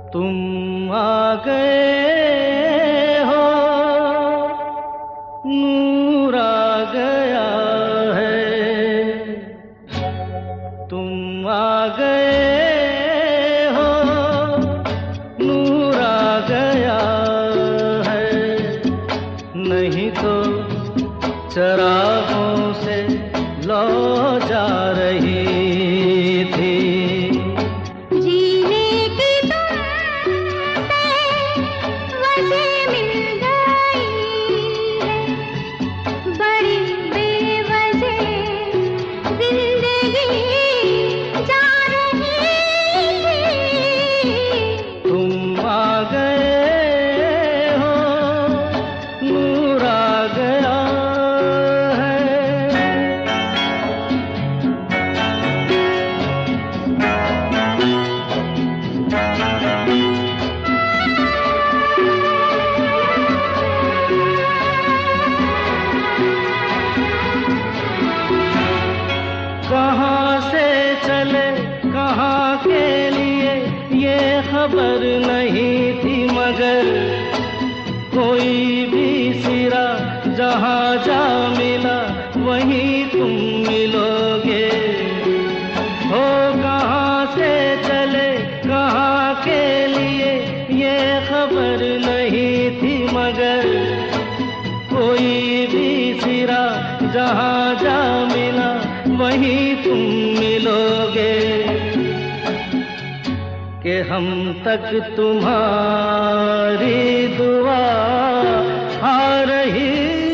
तुम आ गए हो, नूर आ गया है। तुम आ गए हो, नूर आ गया है। नहीं तो चरागों से लौ जा रही थी। कहाँ से चले कहाँ के लिए ये खबर नहीं थी, मगर कोई भी सिरा जहाँ जा मिला वहीं तुम मिलोगे। हो कहाँ से चले कहाँ के लिए ये खबर नहीं थी, मगर कोई भी सिरा जहाँ जा मिला वहीं तुम मिलोगे। कि हम तक तुम्हारी दुआ आ रही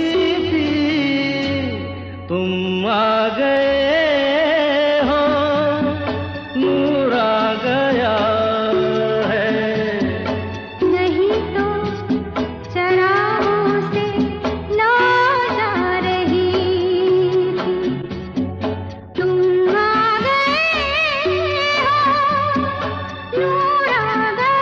थी। तुम आ गए हो, नूर आ गया है। नहीं तो चरागों से लौ जा रही थी। तुम आ गए हो, नूर आ गया।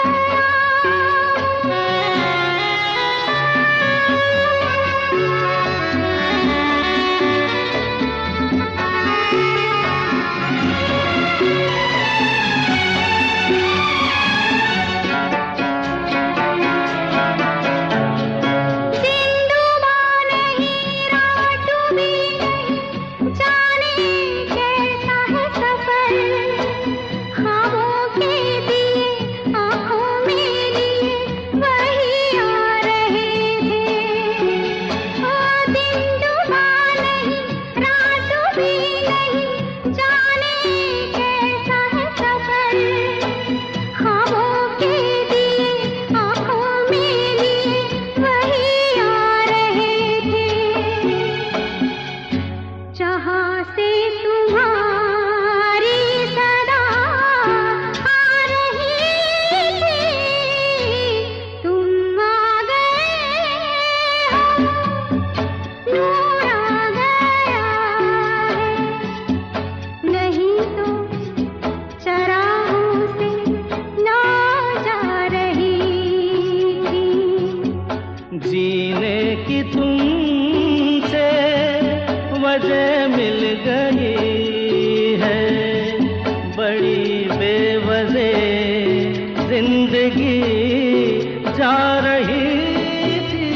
जीने की तुमसे वजह मिल गई है। बड़ी बेवजह जिंदगी जा रही थी।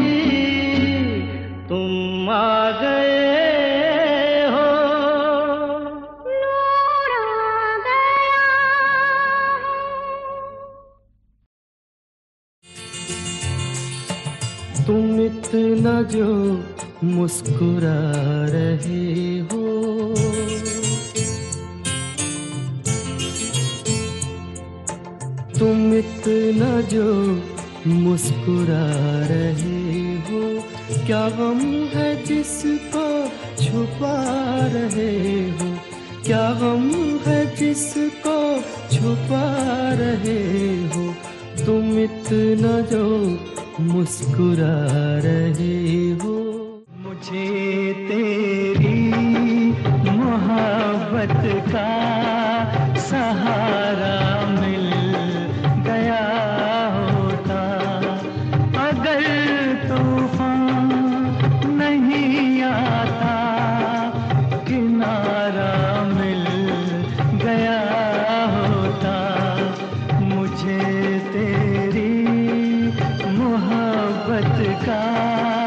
तुम आ गए हो, नूर आ गया। तुम इतना जो मुस्कुरा रहे हो, तुम इतना जो मुस्कुरा रहे हो। क्या गम है जिसको छुपा रहे हो, क्या गम है जिसको छुपा रहे हो। तुम इतना जो मुस्कुरा रहे हो। मुझे तेरी मोहब्बत का सहारा मिल गया होता। अगर तूफान नहीं आता, किनारा मिल गया होता। मुझे तेरी मोहब्बत का